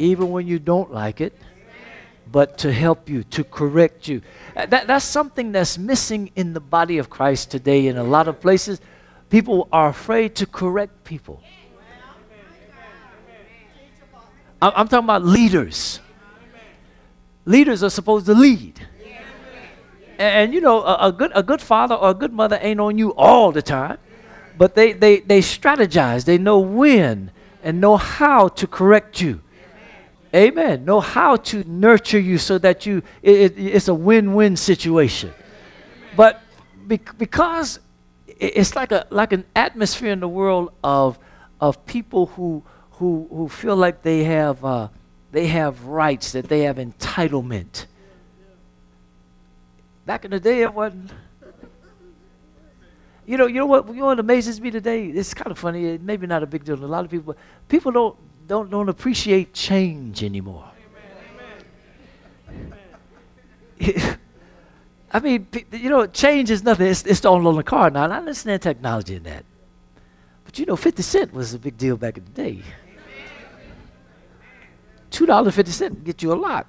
even when you don't like it, but to help you, to correct you. That's something that's missing in the body of Christ today in a lot of places. People are afraid to correct people. I'm talking about leaders. Leaders are supposed to lead. And you know, a good father or a good mother ain't on you all the time, but they strategize. They know when and know how to correct you. Amen. Know how to nurture you so that it's a win-win situation. But because it's like an atmosphere in the world of people who feel like they have rights, that they have entitlement. Back in the day, it wasn't. You know what amazes me today? It's kind of funny. Maybe not a big deal to a lot of people. But people don't appreciate change anymore. I mean, you know, change is nothing. It's the all on the car now. And I understand technology in that. But you know, 50 cent was a big deal back in the day. $2.50 get you a lot.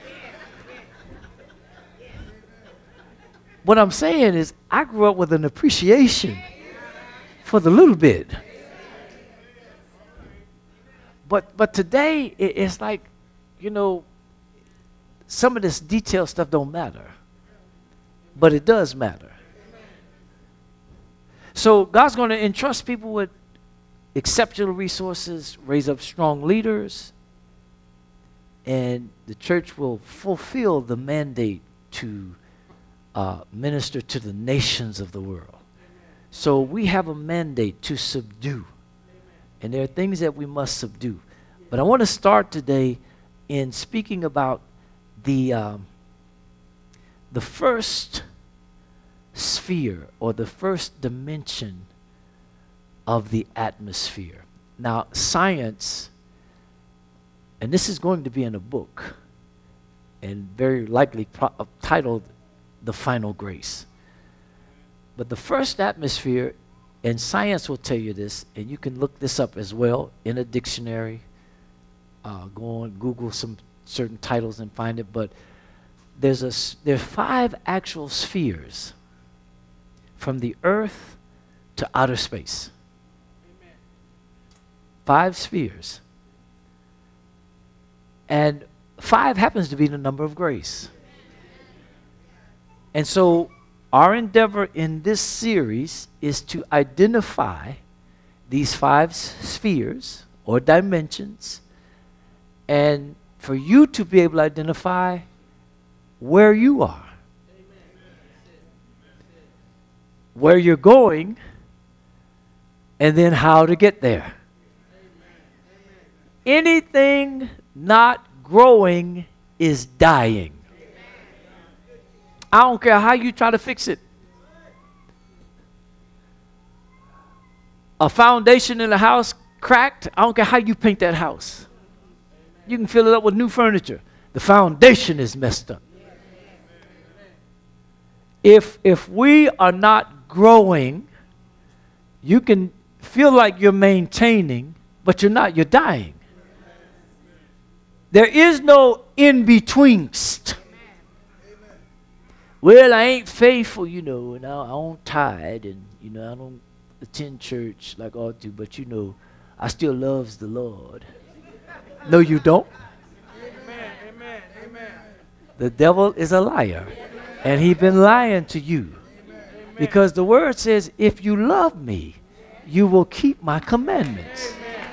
What I'm saying is, I grew up with an appreciation for the little bit. But today, it's like, you know, some of this detailed stuff don't matter. But it does matter. So God's going to entrust people with exceptional resources, raise up strong leaders, and the church will fulfill the mandate to minister to the nations of the world. So we have a mandate to subdue. And there are things that we must subdue. But I want to start today in speaking about the first sphere or the first dimension of the atmosphere. Now, science, and this is going to be in a book, and very likely titled The Final Grace. But the first atmosphere, and science will tell you this, and you can look this up as well in a dictionary. Go on Google some certain titles and find it. But there are 5 actual spheres from the earth to outer space. 5 spheres. And 5 happens to be the number of grace. And so our endeavor in this series is to identify these 5 spheres or dimensions, and for you to be able to identify where you are, where you're going, and then how to get there. Anything not growing is dying. I don't care how you try to fix it. A foundation in a house cracked, I don't care how you paint that house. You can fill it up with new furniture. The foundation is messed up. If we are not growing, you can feel like you're maintaining, but you're not, you're dying. There is no in-betweenst. Well, I ain't faithful, you know, and I don't tithe, and, you know, I don't attend church like I ought to, but, you know, I still loves the Lord. No, you don't. Amen, amen, amen. The devil is a liar, and he's been lying to you. Because the word says, if you love me, you will keep my commandments.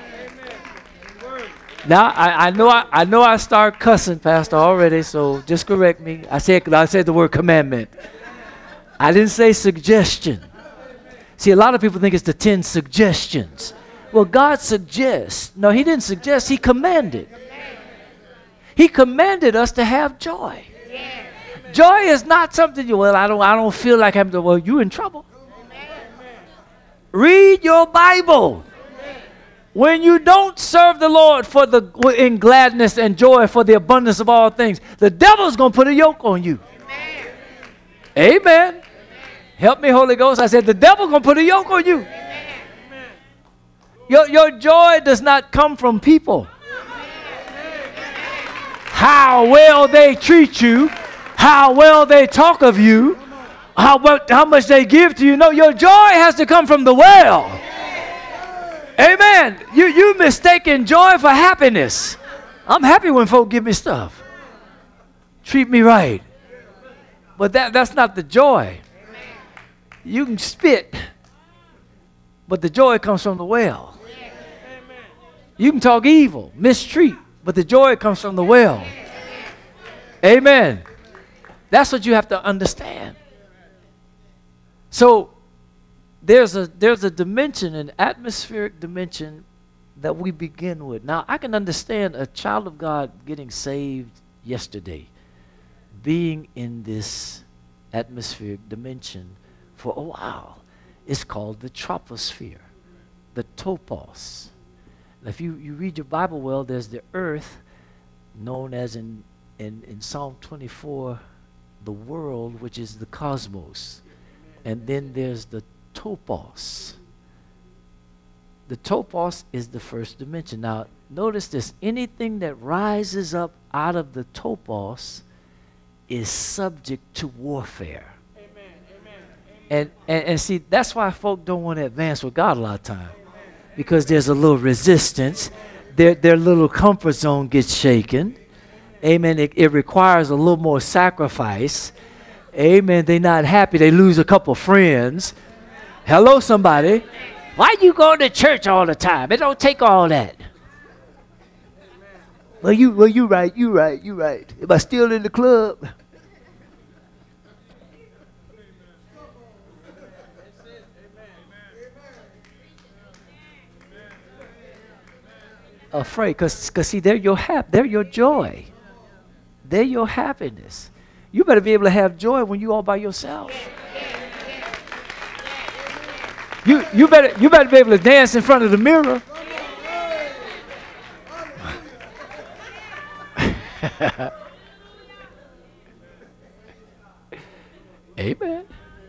Now, I know I start cussing, Pastor, already, so just correct me. I said the word commandment. I didn't say suggestion. See, a lot of people think it's the 10 suggestions. Well, God suggests. No, he didn't suggest. He commanded. He commanded us to have joy. Joy is not something I don't feel like having to, well, you're in trouble. Read your Bible. When you don't serve the Lord in gladness and joy for the abundance of all things, the devil's going to put a yoke on you. Amen. Amen. Help me, Holy Ghost. I said the devil's going to put a yoke on you. Your joy does not come from people. how well they treat you, how well they talk of you, how much they give to you. No, your joy has to come from the well. Amen. You mistaken joy for happiness. I'm happy when folk give me stuff. Treat me right. But that's not the joy. You can spit, but the joy comes from the well. You can talk evil, mistreat, but the joy comes from the well. Amen. That's what you have to understand. So there's a dimension, an atmospheric dimension that we begin with. Now, I can understand a child of God getting saved yesterday, being in this atmospheric dimension for a while. It's called the troposphere, the topos. If you read your Bible well, there's the earth, known as in Psalm 24, the world, which is the cosmos. And then there's the topos. The topos is the first dimension. Now, notice this. Anything that rises up out of the topos is subject to warfare. And see, that's why folk don't want to advance with God a lot of time. Because there's a little resistance. Their little comfort zone gets shaken. Amen. It requires a little more sacrifice. Amen. They're not happy. They lose a couple friends. Hello, somebody. Why you going to church all the time? It don't take all that. Well, you right. Am I still in the club? Afraid, because see, they're your they're your joy. They're your happiness. You better be able to have joy when you all by yourself. You better be able to dance in front of the mirror. Amen.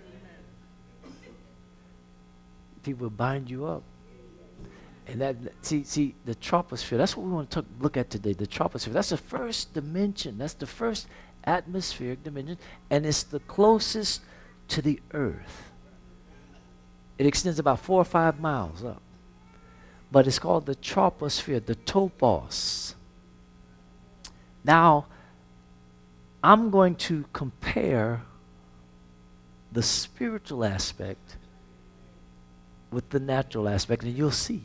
People bind you up. And that see the troposphere, that's what we want to look at today, the troposphere. That's the first dimension. That's the first atmospheric dimension, and it's the closest to the earth. It extends about 4 or 5 miles up. But it's called the troposphere, the topos. Now, I'm going to compare the spiritual aspect with the natural aspect, and you'll see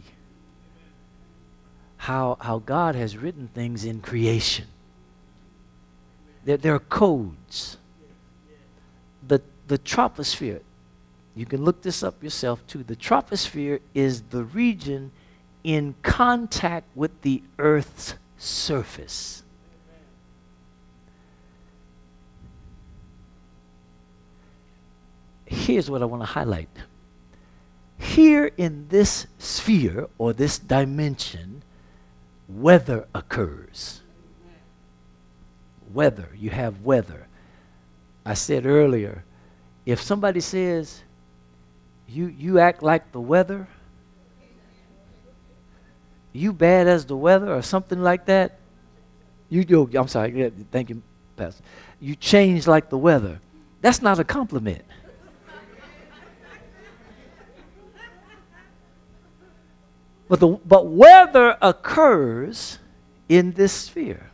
how God has written things in creation. There are codes. The troposphere, you can look this up yourself too. The troposphere is the region in contact with the Earth's surface. Here's what I want to highlight. Here in this sphere or this dimension, weather occurs. Weather, you have weather. I said earlier, if somebody says, you act like the weather, you bad as the weather or something like that, I'm sorry, thank you, Pastor. You change like the weather. That's not a compliment. But weather occurs in this sphere.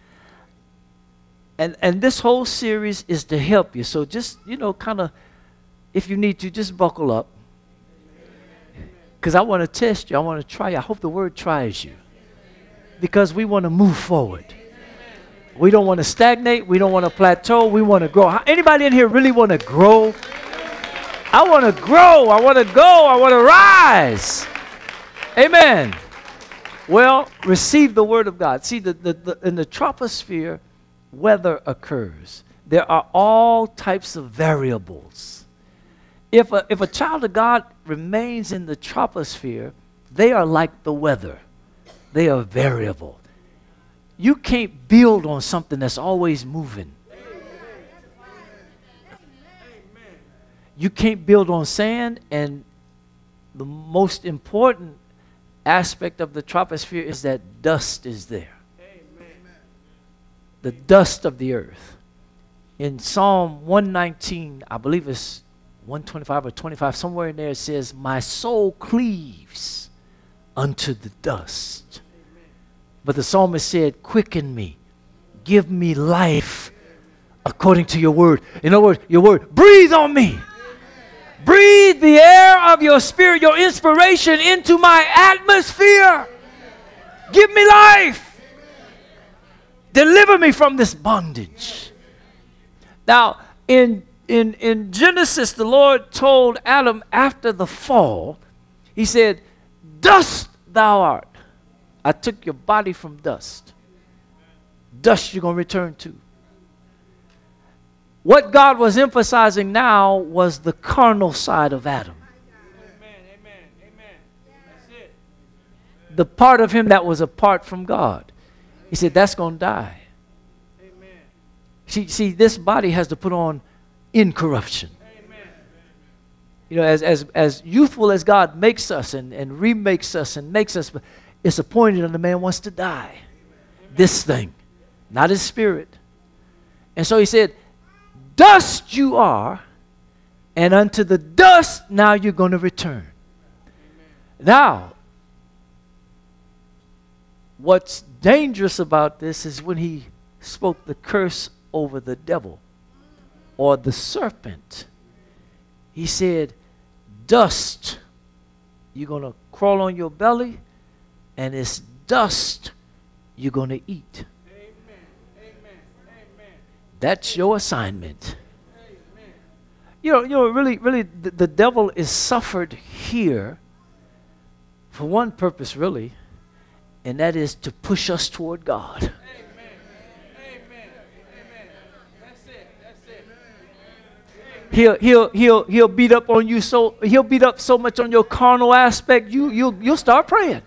And this whole series is to help you. So just, kind of, if you need to, just buckle up. Because I want to test you. I want to try you. I hope the word tries you. Because we want to move forward. We don't want to stagnate. We don't want to plateau. We want to grow. Anybody in here really want to grow? I want to grow. I want to go. I want to rise. Amen. Well, receive the word of God. See, in the troposphere, weather occurs. There are all types of variables. If a child of God remains in the troposphere, they are like the weather. They are variable. You can't build on something that's always moving. You can't build on sand, and the most important aspect of the troposphere is that dust is there. the dust of the earth. In Psalm 119, I believe it's 125 or 25, somewhere in there it says, my soul cleaves unto the dust. But the psalmist said, quicken me, give me life according to your word. In other words, your word, breathe on me. Breathe the air of your spirit, your inspiration into my atmosphere. Give me life. Deliver me from this bondage. Now, in Genesis, the Lord told Adam after the fall, he said, dust thou art. I took your body from dust. Dust you're going to return to. What God was emphasizing now was the carnal side of Adam. Amen. That's it. The part of him that was apart from God. He said, that's going to die. Amen. See, this body has to put on incorruption. Amen. You know, as youthful as God makes us and remakes us and makes us, it's appointed that the man wants to die. Amen. This thing, not his spirit. And so he said, dust you are, and unto the dust now you're going to return. Amen. Now, what's dangerous about this is when he spoke the curse over the devil or the serpent. He said, dust, you're going to crawl on your belly, and it's dust you're going to eat. That's your assignment. Amen. You know, really, the devil is suffered here for one purpose, really, and that is to push us toward God. Amen. Amen. Amen. That's it. He'll beat up on you he'll beat up so much on your carnal aspect, you'll start praying.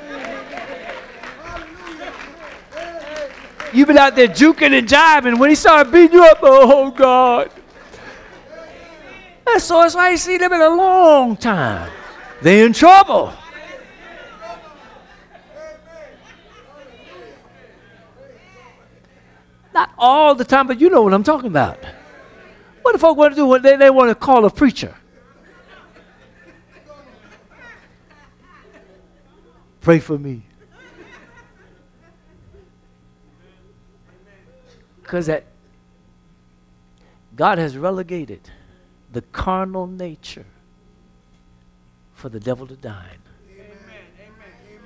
You've been out there juking and jiving. When he started beating you up, oh, God. And so it's like, see, they've been a long time. They're in trouble. Not all the time, but you know what I'm talking about. What do folk want to do when they want to call a preacher? Pray for me. Because God has relegated the carnal nature for the devil to dine. Amen.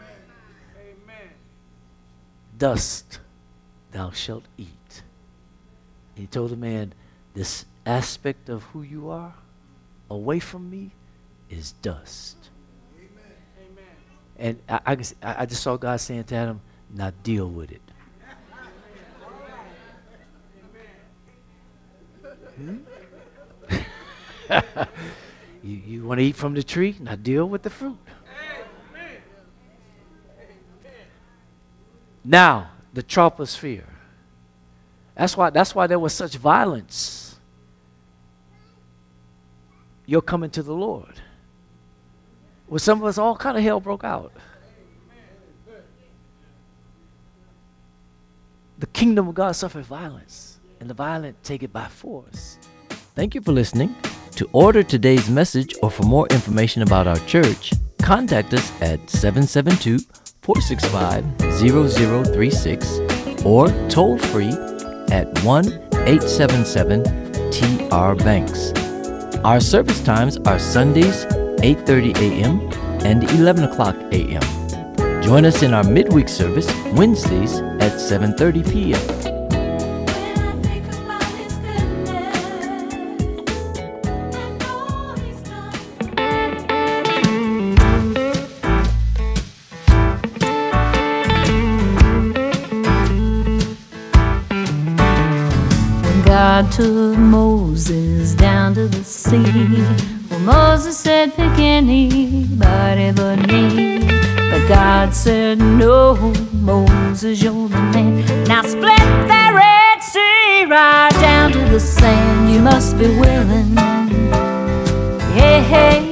Dust thou shalt eat. And he told the man, this aspect of who you are away from me is dust. Amen. And I just saw God saying to Adam, now deal with it. You want to eat from the tree? Now deal with the fruit. Amen. Now, the troposphere. That's why there was such violence. You're coming to the Lord. Well, some of us, all kind of hell broke out. The kingdom of God suffered violence, and the violent take it by force. Thank you for listening. To order today's message or for more information about our church, contact us at 772-465-0036 or toll free at 1-877-TR-BANKS. Our service times are Sundays 8:30 a.m. and 11 o'clock a.m. Join us in our midweek service Wednesdays at 7:30 p.m. God took Moses down to the sea. Well, Moses said, pick anybody but me. But God said, no, Moses, you're the man. Now split that Red Sea right down to the sand. You must be willing. Yeah.